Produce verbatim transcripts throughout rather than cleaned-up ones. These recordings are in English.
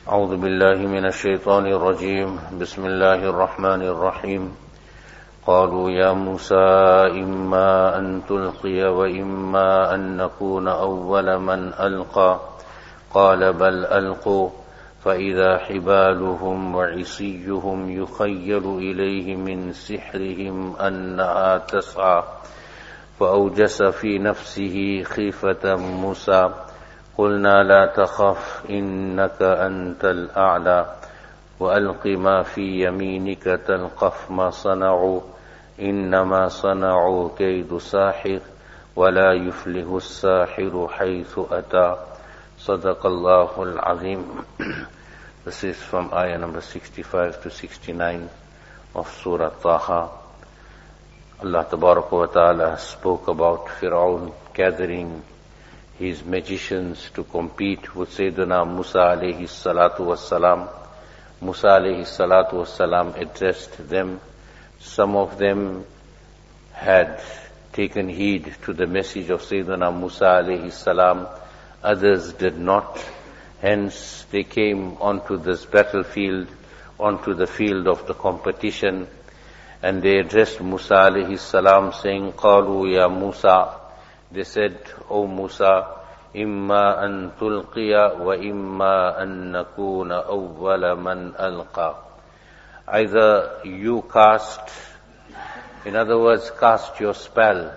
أعوذ بالله من الشيطان الرجيم بسم الله الرحمن الرحيم قالوا يا موسى إما أن تلقي وإما أن نكون أول من ألقى قال بل ألقوا فإذا حبالهم وعصيهم يخيل إليه من سحرهم أنها تسعى فأوجس في نفسه خيفة موسى قلنا لا تخف إنك أنت الأعلى وألق ما في يمينك تلقف ما صنعوا إنما صنعوا كيد ساحر ولا يفلح الساحر حيث أتى صدق الله العظيم. This is from ayah number sixty-five to sixty-nine of Surah Taha. Allah Tabaraka wa Ta'ala spoke about Fir'aun gathering his magicians to compete with Sayyidina Musa alayhi salatu wassalam. Musa alayhi salatu wassalam addressed them. Some of them had taken heed to the message of Sayyidina Musa alayhi salam. Others did not. Hence they came onto this battlefield, onto the field of the competition, and they addressed Musa alayhi salam saying, قَالُوا يَا Musa. They said, O Musa, إِمَّا أَن تُلْقِيَ وَإِمَّا أَن نَكُونَ أَوَّلَ مَنْ أَلْقَى. Either you cast, in other words, cast your spell,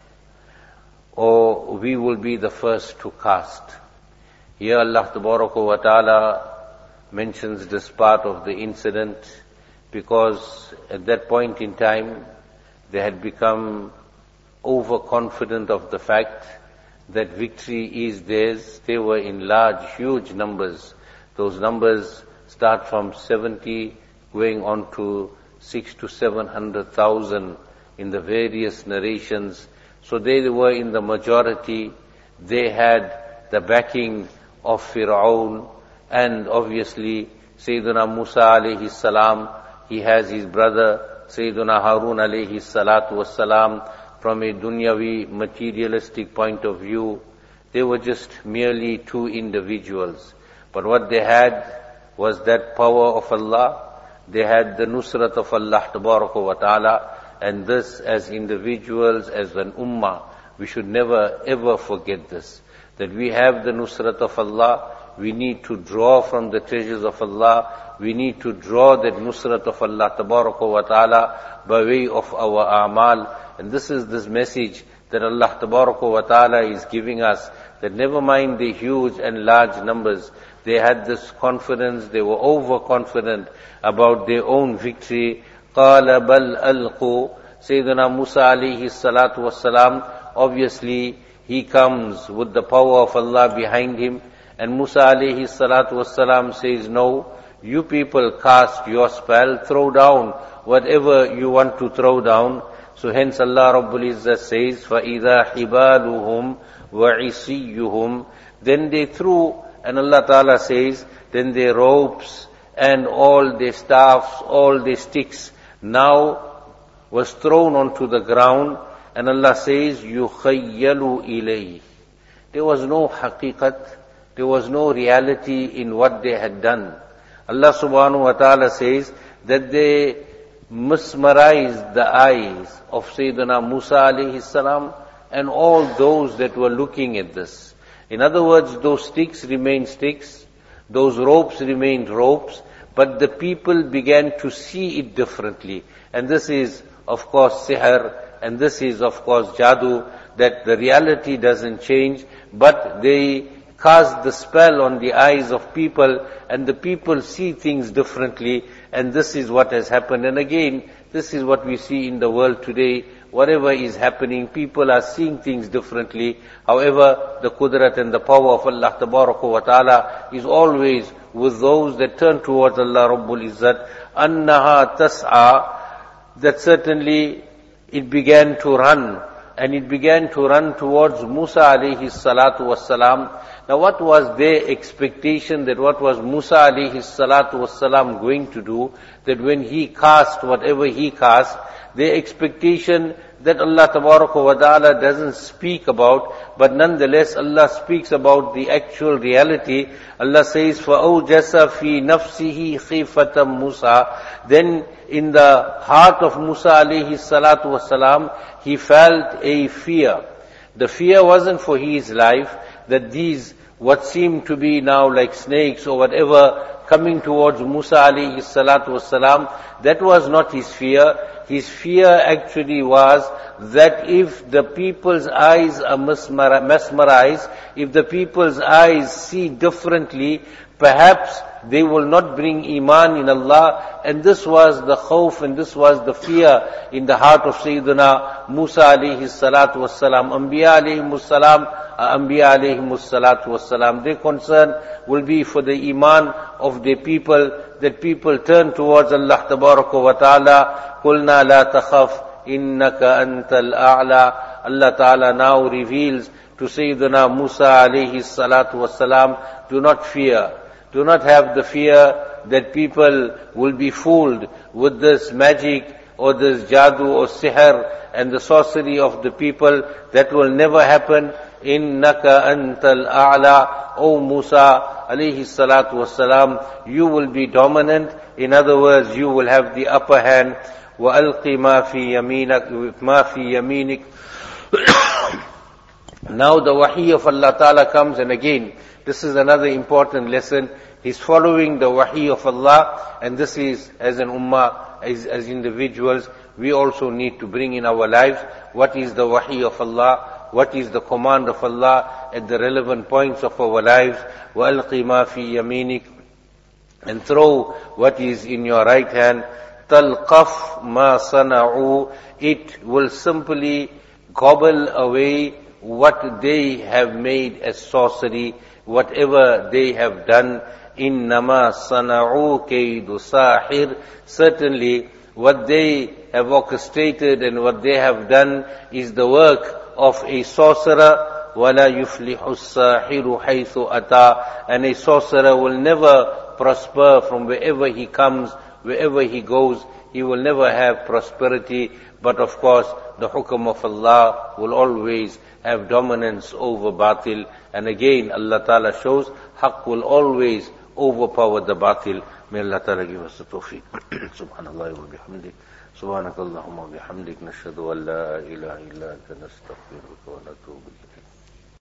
or we will be the first to cast. Here Allah Tabaraka wa Ta'ala mentions this part of the incident because at that point in time they had become overconfident of the fact that victory is theirs. They were in large, huge numbers. Those numbers start from seventy going on to six to seven hundred thousand in the various narrations. So they were in the majority. They had the backing of Fir'aun, and obviously Sayyidina Musa alayhi salam, he has his brother Sayyidina Harun alayhi salatu wassalam. From a dunyavi, materialistic point of view, they were just merely two individuals. But what they had was that power of Allah. They had the nusrat of Allah Tabaraka wa Ta'ala. And this, as individuals, as an ummah, we should never ever forget this. That we have the nusrat of Allah. We need to draw from the treasures of Allah. We need to draw that nusrat of Allah Tabaraka wa Ta'ala by way of our a'mal. And this is this message that Allah Tabaraka wa Ta'ala is giving us, that never mind the huge and large numbers, they had this confidence, they were overconfident about their own victory. قَالَ بَلْ أَلْقُوا. Sayyidina Musa alayhi salatu wassalam, obviously he comes with the power of Allah behind him, and Musa alayhi salatu wassalam says, no, you people cast your spell, throw down whatever you want to throw down. So hence Allah Rabbul Izzah says, فَإِذَا حِبَالُهُمْ وَعِصِيُّهُمْ. Then they threw, and Allah Ta'ala says, then their ropes and all their staffs, all their sticks now was thrown onto the ground, and Allah says, يُخَيَّلُ إِلَيْهِ. There was no haqiqat, there was no reality in what they had done. Allah Subhanahu wa Ta'ala says that they mesmerized the eyes of Sayyidina Musa alayhi salam and all those that were looking at this. In other words, those sticks remained sticks, those ropes remained ropes, but the people began to see it differently. And this is, of course, sihr, and this is, of course, jadoo, that the reality doesn't change, but they cast the spell on the eyes of people, and the people see things differently, and this is what has happened. And again, this is what we see in the world today. Whatever is happening, people are seeing things differently. However, the qudrat and the power of Allah Tabaraka wa Ta'ala is always with those that turn towards Allah Rabbul Izzat. Annaha tas'a, that certainly it began to run, and it began to run towards Musa alayhi salatu wassalam. Now what was their expectation, that what was Musa alayhi salatu wassalam going to do, that when he cast whatever he cast, their expectation that Allah Tabaraka wa Ta'ala doesn't speak about, but nonetheless Allah speaks about the actual reality. Allah says, فَأَوْجَسَ فِي نَفْسِهِ خِيفَةً مُوسَى. Then in the heart of Musa alayhi salatu wasalam, he felt a fear. The fear wasn't for his life, that these, what seemed to be now like snakes or whatever, coming towards Musa alayhi salatu wasalam, that was not his fear. His fear actually was that if the people's eyes are mesmerized, if the people's eyes see differently, perhaps they will not bring iman in Allah. And this was the khawf and this was the fear in the heart of Sayyidina Musa alayhi salatu wassalam. Anbiya alayhi salam, Anbiya alayhi salatu wassalam. Their concern will be for the iman of the people, that people turn towards Allah Tabaraka wa Ta'ala. قُلْنَا لَا تَخَفْ إِنَّكَ أَنْتَ الْأَعْلَى. Allah Ta'ala now reveals to Sayyidina Musa alayhi salatu wassalam, do not fear. Do not have the fear that people will be fooled with this magic or this jadoo or sihr and the sorcery of the people. That will never happen. إِنَّكَ أَنْتَ الْأَعْلَى. O Musa alayhi salatu wassalam, you will be dominant. In other words, you will have the upper hand. وَأَلْقِ مَا فِي يَمِينَكَ مَا فِي يَمِينِكَ. Now the wahi of Allah Ta'ala comes, and again, this is another important lesson. He's following the wahi of Allah, and this is, as an ummah, as, as individuals, we also need to bring in our lives what is the wahi of Allah, what is the command of Allah at the relevant points of our lives. وَأَلْقِ مَا فِي يَمِينِكَ. And throw what is in your right hand. تَلْقَفْ مَا صَنَعُوا. It will simply gobble away what they have made as sorcery, whatever they have done. إِنَّمَا صَنَعُوا كَيْدُ سَاحِرٍ. Certainly, what they have orchestrated and what they have done is the work of a sorcerer. وَلَا يُفْلِحُ السَّاحِرُ حَيْثُ أَتَى. And a sorcerer will never prosper from wherever he comes, wherever he goes. He will never have prosperity. But of course, the hukum of Allah will always have dominance over batil. And again, Allah Ta'ala shows, haqq will always overpower the batil. May Allah Ta'ala give us the tawfiq. Subhanallah wa bihamdik. Subhanakallahumma wa bihamdik. Nashhadu an la ilaha illa anta nastaghfiruka wa natubu ilayk.